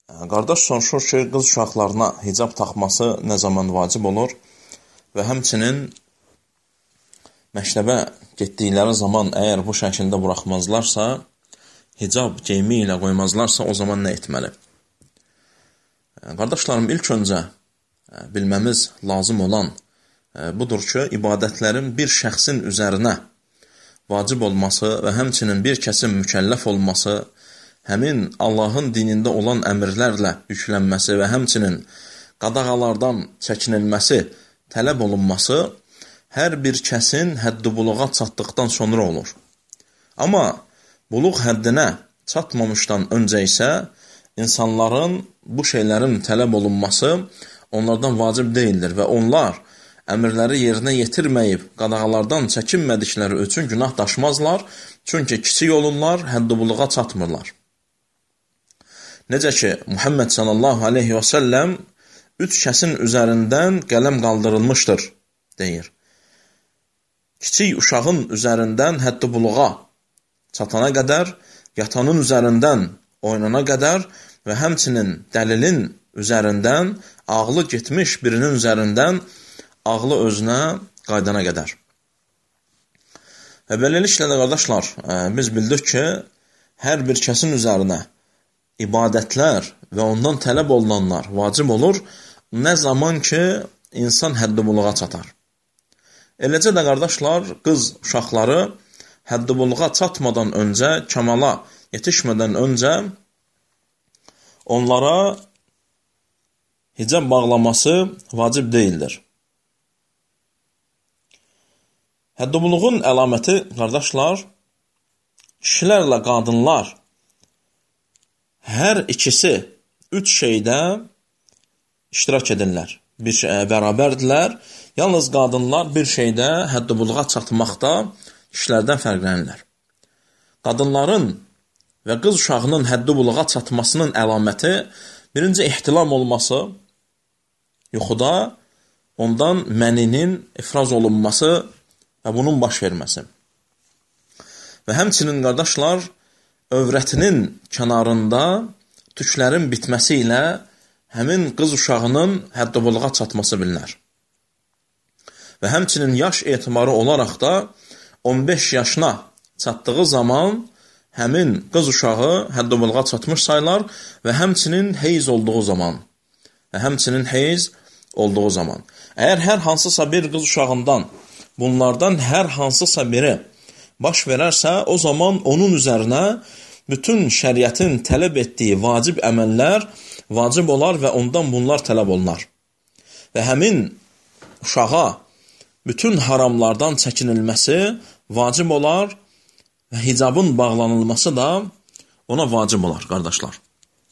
Qardaş soruşur ki, qız uşaqlarına hicab taxması nə zaman vacib olur və həmçinin məktəbə getdikləri zaman əgər bu şəkildə buraxmazlarsa, hicab geyimi ilə qoymazlarsa, o zaman nə etməli? Qardaşlarım, ilk öncə bilməmiz lazım olan budur ki, ibadətlərin bir şəxsin üzərinə vacib olması və həmçinin bir kəsin mükəlləf olması, həmin Allahın dinində olan əmrlərlə yüklənməsi və həmçinin qadağalardan çəkinilməsi, tələb olunması hər bir kəsin həddi buluğa çatdıqdan sonra olur. Amma buluq həddinə çatmamışdan öncə isə insanların bu şeylərin tələb olunması onlardan vacib deyildir və onlar əmrləri yerinə yetirməyib, qadağalardan çəkinmədikləri üçün günah daşımazlar, çünki kiçik olurlar, həddi buluğa çatmırlar. Necə ki, Muhammed sallallahu aleyhi və səlləm 3 kəsin üzərindən qələm qaldırılmışdır, deyir. Kiçik uşağın üzərindən həddi buluğa çatana qədər, yatanın üzərindən oynana qədər və həmçinin dəlilin üzərindən, ağlı getmiş birinin üzərindən ağlı özünə qaydana qədər. Və beləliklə də qardaşlar, biz bildik ki, hər bir kəsin üzərinə ibadətlər və ondan tələb olunanlar vacib olur, nə zaman ki, insan həddi buluğa çatar. Eləcə də qardaşlar, qız uşaqları həddi buluğa çatmadan öncə, kamala yetişmədən öncə onlara hicab bağlaması vacib deyildir. Həddi buluğun əlaməti, qardaşlar, kişilərlə qadınlar hər ikisi 3 şeydə iştirak edirlər, bərabərdirlər. Yalnız qadınlar bir şeydə həddi buluğa çatmaqda kişilərdən fərqlənirlər. Qadınların və qız uşağının həddi buluğa çatmasının əlaməti birinci ehtilam olması, yuxuda ondan məninin ifraz olunması və bunun baş verməsi. Və həmçinin qardaşlar, övrətinin kənarında tüklərin bitməsi ilə həmin qız uşağının həddi buluğa çatması bilinər. Və həmçinin yaş etibarı olaraq da 15 yaşına çatdığı zaman həmin qız uşağı həddi buluğa çatmış sayılar və həmçinin heyz olduğu zaman. Əgər hər hansısa bir qız uşağından bunlardan hər hansısa biri baş verərsə, o zaman onun üzərinə bütün şəriətin tələb etdiyi vacib əməllər vacib olar və ondan bunlar tələb olunar. Və həmin uşağa bütün haramlardan çəkinilməsi vacib olar və hicabın bağlanılması da ona vacib olar, qardaşlar.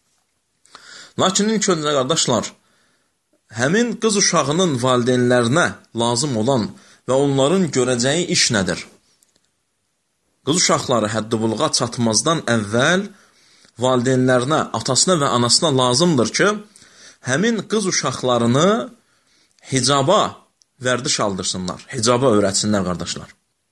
Lakin ilk öncə, qardaşlar, həmin qız uşağının valideynlərinə lazım olan və onların görəcəyi iş nədir? Qız uşaqları həddi buluğa çatmazdan əvvəl valideynlərinə, atasına və anasına lazımdır ki, həmin qız uşaqlarını hicaba vərdiş aldırsınlar, hicaba öyrətsinlər, qardaşlar.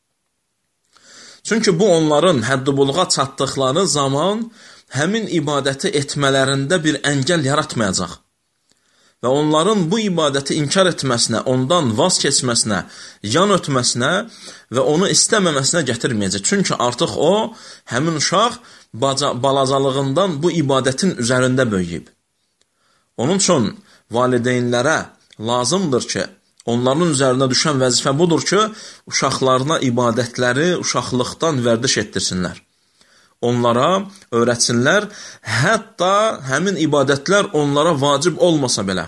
Çünki bu onların həddi buluğa çatdıqları zaman həmin ibadəti etmələrində bir əngəl yaratmayacaq. Və onların bu ibadəti inkar etməsinə, ondan vaz keçməsinə, yan ötməsinə və onu istəməməsinə gətirməyəcək. Çünki artıq o, həmin uşaq balacalığından bu ibadətin üzərində böyüyüb. Onun üçün valideynlərə lazımdır ki, onların üzərinə düşən vəzifə budur ki, uşaqlarına ibadətləri uşaqlıqdan vərdiş etdirsinlər. Onlara öyrətsinlər, hətta həmin ibadətlər onlara vacib olmasa belə.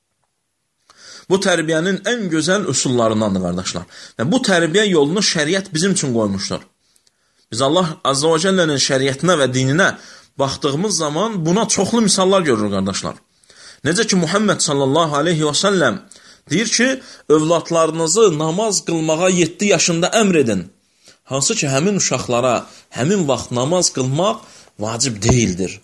Bu tərbiyənin ən gözəl üsullarındandır, qardaşlar. Və bu tərbiyə yolunu şəriət bizim üçün qoymuşdur. Biz Allah Azza və Cəllənin şəriətinə və dininə baxdığımız zaman buna çoxlu misallar görürük, qardaşlar. Necə ki, Muhammed sallallahu aleyhi və səlləm deyir ki, övladlarınızı namaz qılmağa 7 yaşında əmr edin. Hansı ki, həmin uşaqlara həmin vaxt namaz qılmaq vacib deyildir.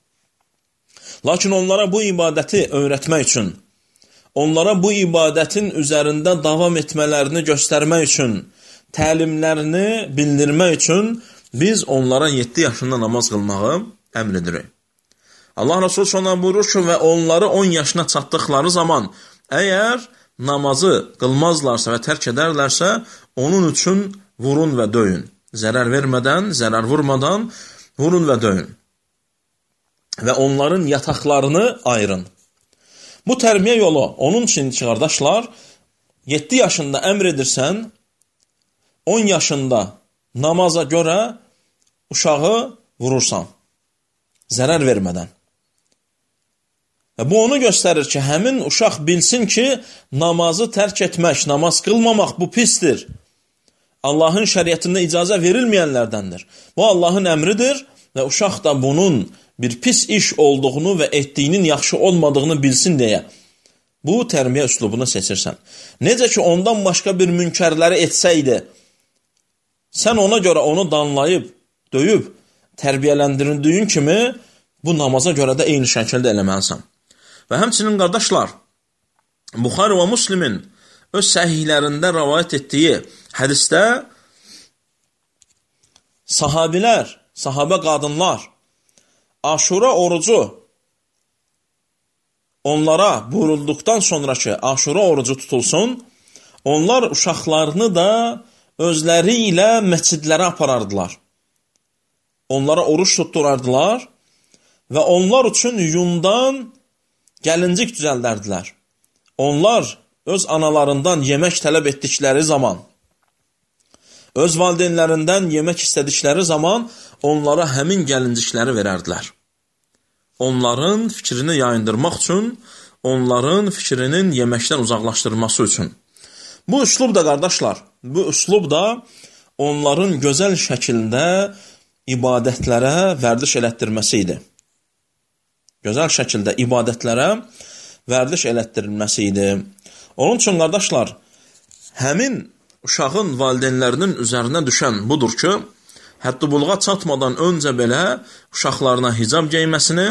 Lakin onlara bu ibadəti öyrətmək üçün, onlara bu ibadətin üzərində davam etmələrini göstərmək üçün, təlimlərini bildirmək üçün biz onlara 7 yaşında namaz qılmağı əmr edirik. Allah Resulü sonra buyurur ki, və onları 10 yaşına çatdıqları zaman əgər namazı qılmazlarsa və tərk edərlərsə, onun üçün vurun və döyün. Zərər vermədən, zərər vurmadan vurun və döyün. Və onların yataqlarını ayırın. Bu tərbiyə yolu, onun üçün ki, qardaşlar, 7 yaşında əmr edirsən, 10 yaşında namaza görə uşağı vurursan, zərər vermədən. Və bu onu göstərir ki, həmin uşaq bilsin ki, namazı tərk etmək, namaz qılmamaq bu pisdir. Allahın şəriətində icazə verilməyənlərdəndir. Bu Allahın əmridir və uşaq da bunun bir pis iş olduğunu və etdiyinin yaxşı olmadığını bilsin deyə bu tərbiyə üslubunu seçirsən. Necə ki, ondan başqa bir münkərləri etsəydi, sən ona görə onu danlayıb, döyüb, tərbiyələndirildiyin kimi bu namaza görə də eyni şəkildə eləməlisən. Və həmçinin qardaşlar, Buxari və Müslimin öz səhihlərində rəvayət etdiyi hədisdə sahabilər, sahabə qadınlar Aşura orucu onlara buyurulduqdan sonraki Aşura orucu tutulsun, onlar uşaqlarını da özləri ilə məscidlərə aparardılar. Onlara oruç tutturardılar və onlar üçün yundan gəlincik düzəldərdilər. Onlar öz analarından yemək tələb etdikləri zaman, öz valideynlərindən yemək istədikləri zaman onlara həmin gəlincikləri verərdilər. Onların fikrini yayındırmaq üçün, onların fikrinin yeməkdən uzaqlaşdırması üçün. Bu üslub da, qardaşlar, bu üslub da onların gözəl şəkildə ibadətlərə vərdiş elətdirməsi idi. Gözəl şəkildə ibadətlərə vərdiş elətdirilməsi idi. Onun üçün, qardaşlar, həmin uşağın valideynlərinin üzərinə düşən budur ki, hətta buluğa çatmadan öncə belə uşaqlarına hicab geyməsini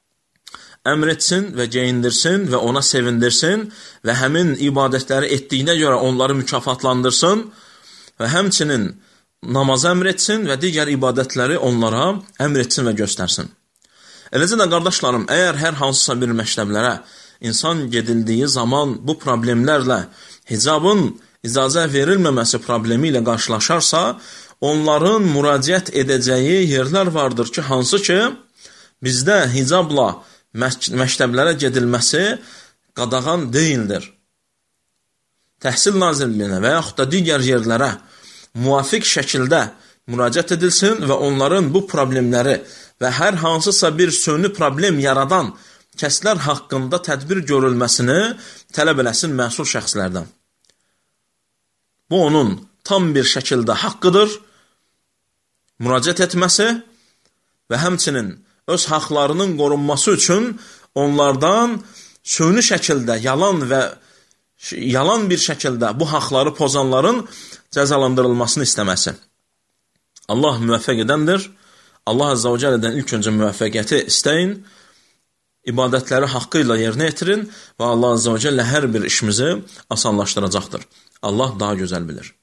əmr etsin və geyindirsin və ona sevindirsin və həmin ibadətləri etdiyinə görə onları mükafatlandırsın və həmçinin namaz əmr etsin və digər ibadətləri onlara əmr etsin və göstərsin. Eləcə də, qardaşlarım, əgər hər hansısa bir məktəblərə insan gedildiyi zaman bu problemlərlə hicabın icazə verilməməsi problemi ilə qarşılaşarsa, onların müraciət edəcəyi yerlər vardır ki, hansı ki, bizdə hicabla məktəblərə gedilməsi qadağan deyildir. Təhsil Nazirliyinə və yaxud da digər yerlərə müvafiq şəkildə müraciət edilsin və onların bu problemləri və hər hansısa bir süni problem yaradan kəslər haqqında tədbir görülməsini tələb eləsin məsul şəxslərdən. Bu, onun tam bir şəkildə haqqıdır, müraciət etməsi və həmçinin öz haqlarının qorunması üçün onlardan süni şəkildə, yalan bir şəkildə bu haqları pozanların cəzalandırılmasını istəməsi. Allah müvəffəq edəndir. Allah Azza və Cəllədən ilk öncə müvəffəqiyyəti istəyin, ibadətləri haqqı ilə yerinə yetirin və Allah Azza və Cəllə hər bir işimizi asanlaşdıracaqdır. Allah daha gözəl bilir.